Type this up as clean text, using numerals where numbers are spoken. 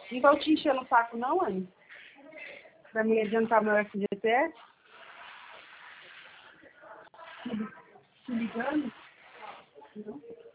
Não tô te enchendo o saco não, Anny? Pra me adiantar meu FGTS? Te ligando? Não.